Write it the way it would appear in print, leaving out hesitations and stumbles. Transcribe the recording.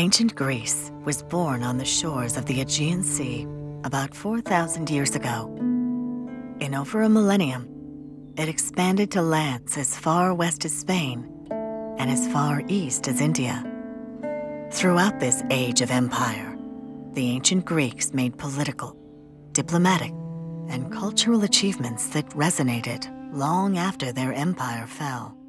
Ancient Greece was born on the shores of the Aegean Sea about 4,000 years ago. In over a millennium, it expanded to lands as far west as Spain and as far east as India. Throughout this age of empire, the ancient Greeks made political, diplomatic, and cultural achievements that resonated long after their empire fell.